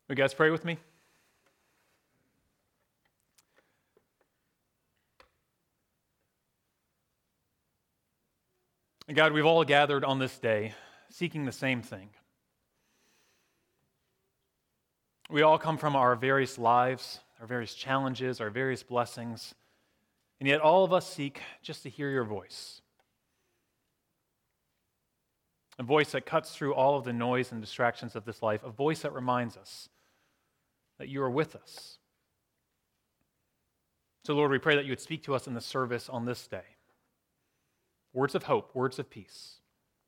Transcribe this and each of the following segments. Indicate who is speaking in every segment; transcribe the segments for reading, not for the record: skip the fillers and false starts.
Speaker 1: You guys pray with me? And God, we've all gathered on this day seeking the same thing. We all come from our various lives, our various challenges, our various blessings, and yet all of us seek just to hear your voice. A voice that cuts through all of the noise and distractions of this life, a voice that reminds us that you are with us. So Lord, we pray that you would speak to us in the service on this day. Words of hope, words of peace.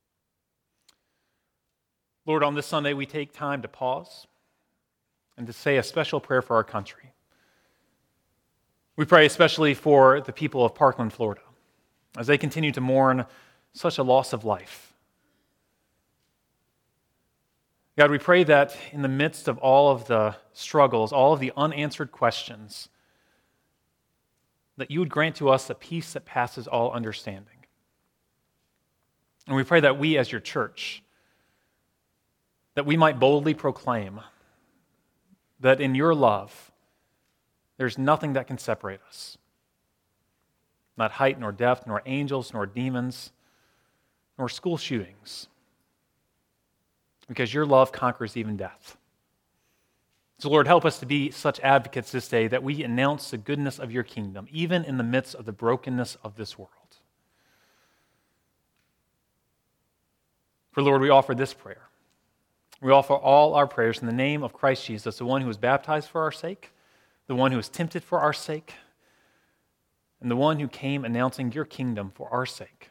Speaker 1: Lord, on this Sunday we take time to pause and to say a special prayer for our country. We pray especially for the people of Parkland, Florida, as they continue to mourn such a loss of life. God, we pray that in the midst of all of the struggles, all of the unanswered questions, that you would grant to us a peace that passes all understanding. And we pray that we as your church, that we might boldly proclaim that in your love, there's nothing that can separate us. Not height, nor depth, nor angels, nor demons, nor school shootings. Because your love conquers even death. So Lord, help us to be such advocates this day that we announce the goodness of your kingdom, even in the midst of the brokenness of this world. For Lord, we offer this prayer. We offer all our prayers in the name of Christ Jesus, the one who was baptized for our sake, the one who was tempted for our sake, and the one who came announcing your kingdom for our sake.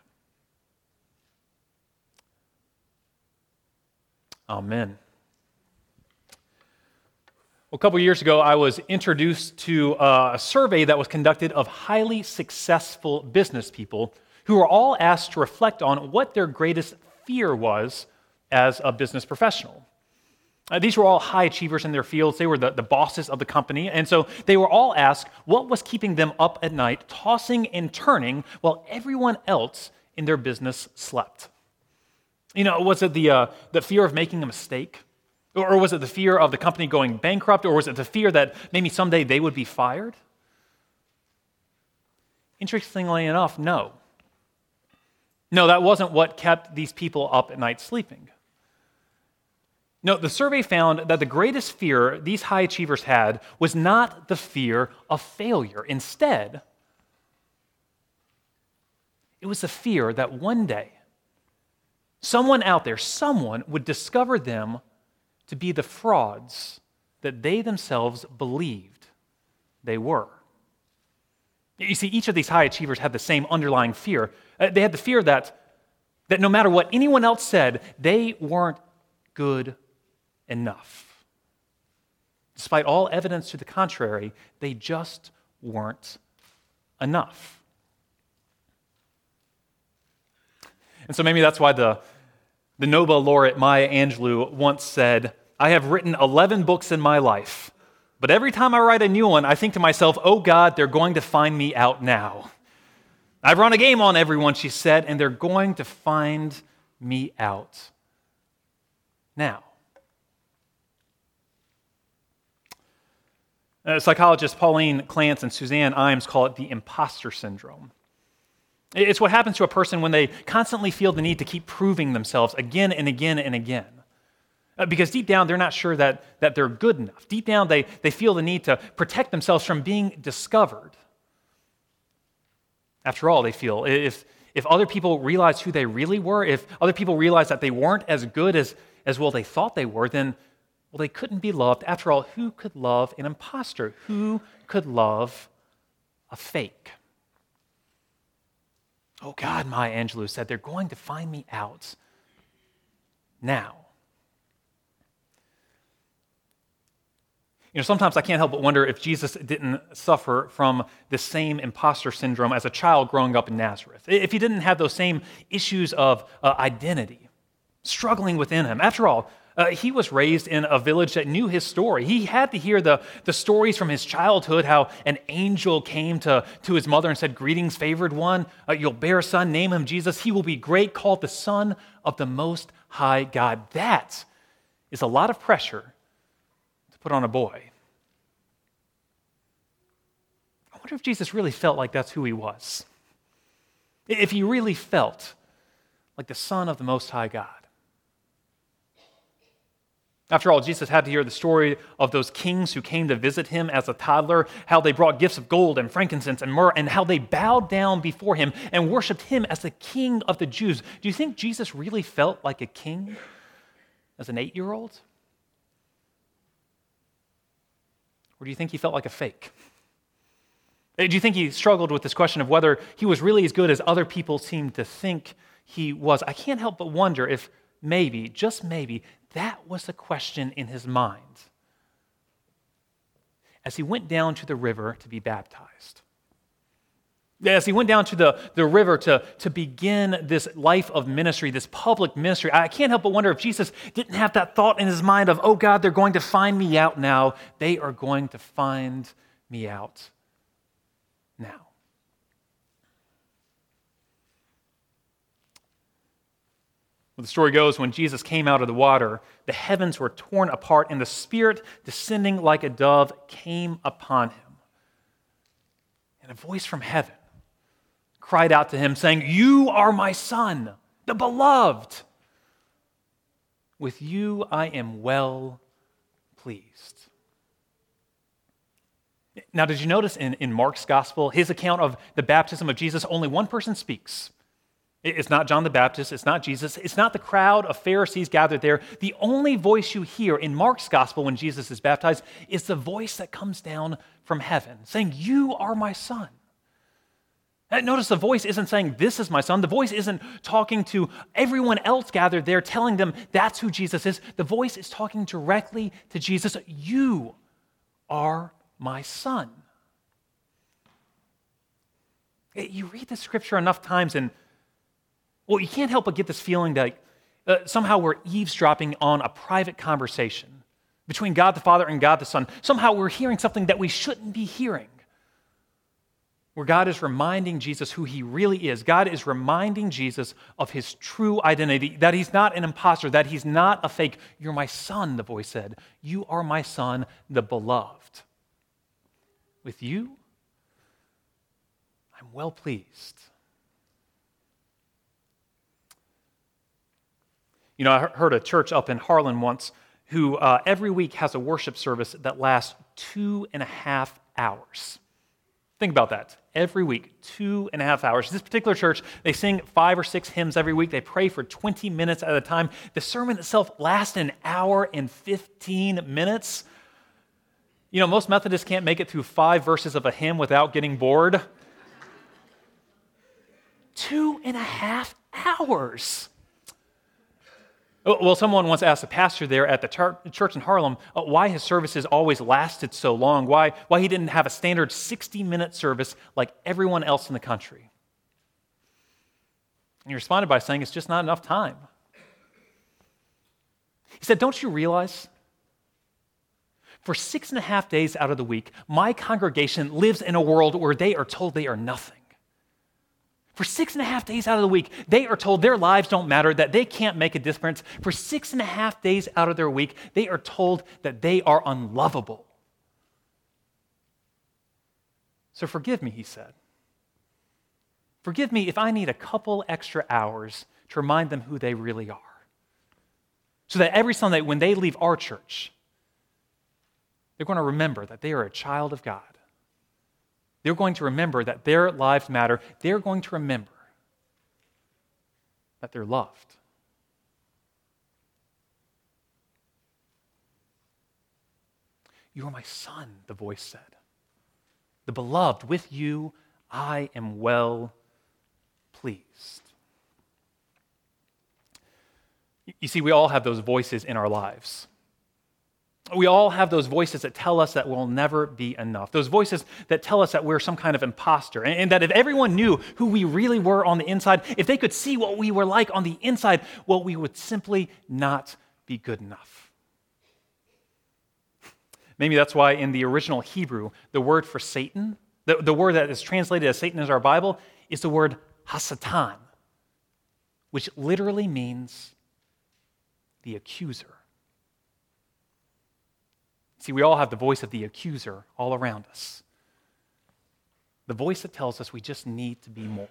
Speaker 1: Amen. Well, a couple years ago, I was introduced to a survey that was conducted of highly successful business people who were all asked to reflect on what their greatest fear was as a business professional. These were all high achievers in their fields. They were the bosses of the company. And so they were all asked what was keeping them up at night, tossing and turning while everyone else in their business slept. You know, was it the fear of making a mistake? Or was it the fear of the company going bankrupt? Or was it the fear that maybe someday they would be fired? Interestingly enough, no. No, that wasn't what kept these people up at night sleeping. No, the survey found that the greatest fear these high achievers had was not the fear of failure. Instead, it was the fear that one day, someone out there, someone would discover them to be the frauds that they themselves believed they were. You see, each of these high achievers had the same underlying fear. They had the fear that no matter what anyone else said, they weren't good enough. Despite all evidence to the contrary, they just weren't enough. And so maybe that's why the Nobel laureate Maya Angelou once said, "I have written 11 books in my life, but every time I write a new one, I think to myself, oh God, they're going to find me out now. I've run a game on everyone," she said, "and they're going to find me out now." Psychologists Pauline Clance and Suzanne Imes call it the imposter syndrome. It's what happens to a person when they constantly feel the need to keep proving themselves again and again and again. Because deep down, they're not sure that they're good enough. Deep down, they feel the need to protect themselves from being discovered. After all, they feel, if other people realized who they really were, if other people realized that they weren't as good as well they thought they were, then, well, they couldn't be loved. After all, who could love an imposter? Who could love a fake? Oh God, Maya Angelou said, they're going to find me out now. You know, sometimes I can't help but wonder if Jesus didn't suffer from the same imposter syndrome as a child growing up in Nazareth. If he didn't have those same issues of identity struggling within him. After all, he was raised in a village that knew his story. He had to hear the stories from his childhood, how an angel came to his mother and said, "Greetings, favored one. You'll bear a son, name him Jesus. He will be great, called the Son of the Most High God." That is a lot of pressure to put on a boy. I wonder if Jesus really felt like that's who he was. If he really felt like the Son of the Most High God. After all, Jesus had to hear the story of those kings who came to visit him as a toddler, how they brought gifts of gold and frankincense and myrrh, and how they bowed down before him and worshiped him as the King of the Jews. Do you think Jesus really felt like a king as an 8-year-old? Or do you think he felt like a fake? Do you think he struggled with this question of whether he was really as good as other people seemed to think he was? I can't help but wonder if maybe, just maybe, that was the question in his mind as he went down to the river to be baptized. As he went down to the river to begin this life of ministry, this public ministry, I can't help but wonder if Jesus didn't have that thought in his mind of, oh God, they're going to find me out now. They are going to find me out now. The story goes, when Jesus came out of the water, the heavens were torn apart, and the Spirit, descending like a dove, came upon him. And a voice from heaven cried out to him, saying, "You are my Son, the beloved. With you I am well pleased." Now, did you notice in Mark's gospel, his account of the baptism of Jesus, only one person speaks? It's not John the Baptist, it's not Jesus, it's not the crowd of Pharisees gathered there. The only voice you hear in Mark's gospel when Jesus is baptized is the voice that comes down from heaven, saying, "You are my Son." Notice the voice isn't saying, "This is my Son." The voice isn't talking to everyone else gathered there, telling them that's who Jesus is. The voice is talking directly to Jesus. "You are my Son." You read the scripture enough times and you can't help but get this feeling that somehow we're eavesdropping on a private conversation between God the Father and God the Son. Somehow we're hearing something that we shouldn't be hearing, where God is reminding Jesus who he really is. God is reminding Jesus of his true identity, that he's not an imposter, that he's not a fake. "You're my Son," the voice said. "You are my Son, the beloved. With you, I'm well pleased." You know, I heard a church up in Harlan once who every week has a worship service that lasts 2.5 hours. Think about that. Every week, 2.5 hours. This particular church, they sing 5 or 6 hymns every week. They pray for 20 minutes at a time. The sermon itself lasts an hour and 15 minutes. You know, most Methodists can't make it through 5 verses of a hymn without getting bored. 2.5 hours. Well, someone once asked a pastor there at the church in Harlem why his services always lasted so long, why he didn't have a standard 60-minute service like everyone else in the country. And he responded by saying, "It's just not enough time." He said, "Don't you realize? For 6.5 days out of the week, my congregation lives in a world where they are told they are nothing. For 6.5 days out of the week, they are told their lives don't matter, that they can't make a difference. For 6.5 days out of their week, they are told that they are unlovable. So forgive me," he said. "Forgive me if I need a couple extra hours to remind them who they really are. So that every Sunday when they leave our church, they're going to remember that they are a child of God. They're going to remember that their lives matter. They're going to remember that they're loved." "You are my Son," the voice said. "The beloved, with you I am well pleased." You see, we all have those voices in our lives. We all have those voices that tell us that we'll never be enough. Those voices that tell us that we're some kind of imposter. And that if everyone knew who we really were on the inside, if they could see what we were like on the inside, well, we would simply not be good enough. Maybe that's why in the original Hebrew, the word for Satan, the word that is translated as Satan in our Bible, is the word Hasatan, which literally means the accuser. See, we all have the voice of the accuser all around us. The voice that tells us we just need to be more.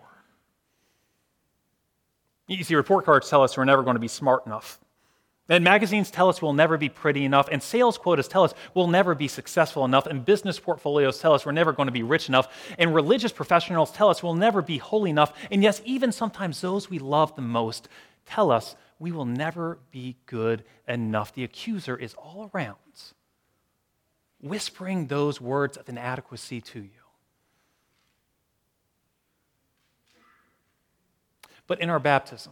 Speaker 1: You see, report cards tell us we're never going to be smart enough. And magazines tell us we'll never be pretty enough. And sales quotas tell us we'll never be successful enough. And business portfolios tell us we're never going to be rich enough. And religious professionals tell us we'll never be holy enough. And yes, even sometimes those we love the most tell us we will never be good enough. The accuser is all around, whispering those words of inadequacy to you. But in our baptism,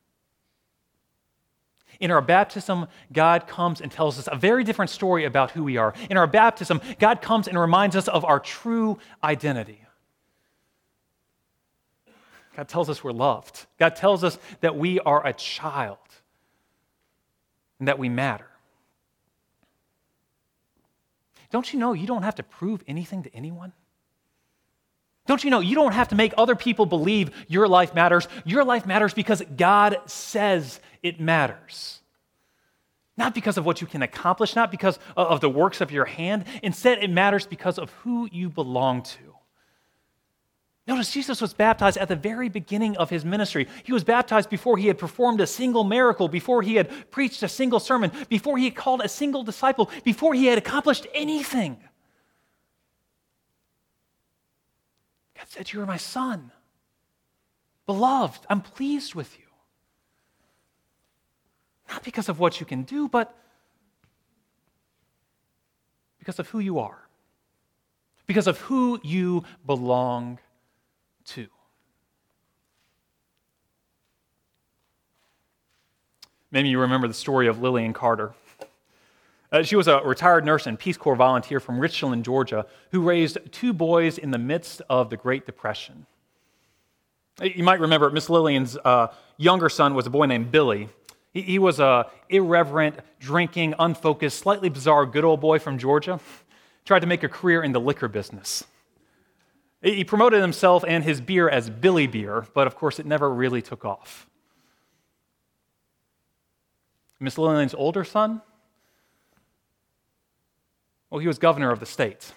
Speaker 1: God comes and tells us a very different story about who we are. In our baptism, God comes and reminds us of our true identity. God tells us we're loved. God tells us that we are a child and that we matter. Don't you know you don't have to prove anything to anyone? Don't you know you don't have to make other people believe your life matters? Your life matters because God says it matters. Not because of what you can accomplish, not because of the works of your hand. Instead, it matters because of who you belong to. Notice Jesus was baptized at the very beginning of his ministry. He was baptized before he had performed a single miracle, before he had preached a single sermon, before he had called a single disciple, before he had accomplished anything. God said, "You are my son. Beloved, I'm pleased with you." Not because of what you can do, but because of who you are. Because of who you belong to. Maybe you remember the story of Lillian Carter. She was a retired nurse and Peace Corps volunteer from Richland, Georgia, who raised 2 boys in the midst of the Great Depression. You might remember Miss Lillian's younger son was a boy named Billy. He was a irreverent, drinking, unfocused, slightly bizarre good old boy from Georgia. Tried to make a career in the liquor business. He promoted himself and his beer as Billy Beer, but of course it never really took off. Miss Lillian's older son, well, he was governor of the state.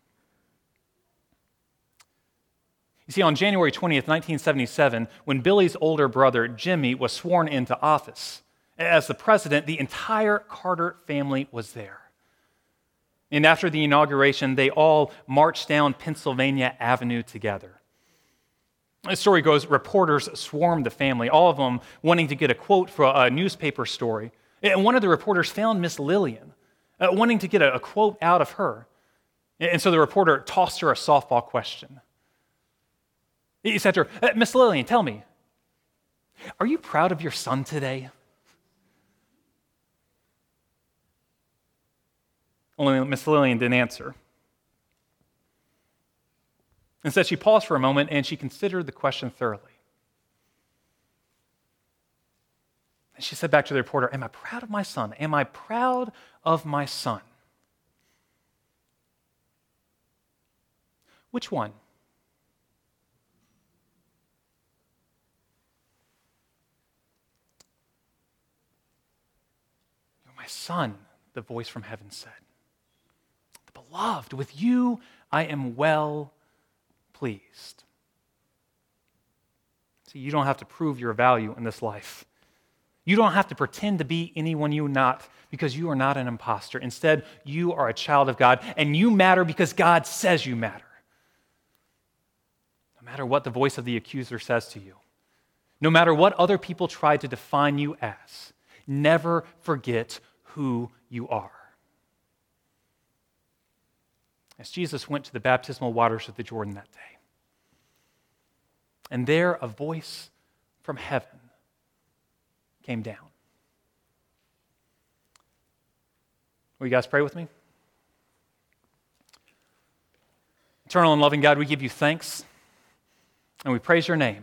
Speaker 1: You see, on January 20th, 1977, when Billy's older brother, Jimmy, was sworn into office as the president, the entire Carter family was there. And after the inauguration, they all marched down Pennsylvania Avenue together. The story goes, reporters swarmed the family, all of them wanting to get a quote for a newspaper story. And one of the reporters found Miss Lillian, wanting to get a quote out of her. And so the reporter tossed her a softball question. He said to her, "Miss Lillian, tell me, are you proud of your son today?" Only Miss Lillian didn't answer. Instead, she paused for a moment and she considered the question thoroughly. And she said back to the reporter, "Am I proud of my son? Am I proud of my son?" Which one? "You're my son," the voice from heaven said. "The beloved, with you I am well pleased." See, you don't have to prove your value in this life. You don't have to pretend to be anyone you're not, because you are not an imposter. Instead, you are a child of God, and you matter because God says you matter. No matter what the voice of the accuser says to you, no matter what other people try to define you as, never forget who you are. As Jesus went to the baptismal waters of the Jordan that day, and there a voice from heaven came down. Will you guys pray with me? Eternal and loving God, we give you thanks and we praise your name.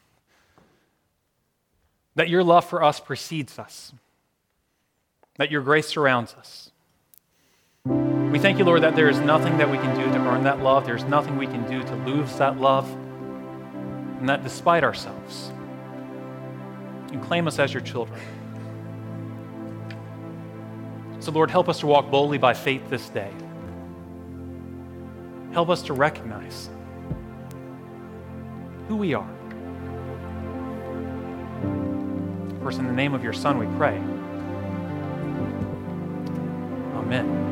Speaker 1: That your love for us precedes us. That your grace surrounds us. We thank you, Lord, that there is nothing that we can do to earn that love. There's nothing we can do to lose that love. And that despite ourselves, you claim us as your children. So, Lord, help us to walk boldly by faith this day. Help us to recognize who we are. First, in the name of your Son, we pray. Amen.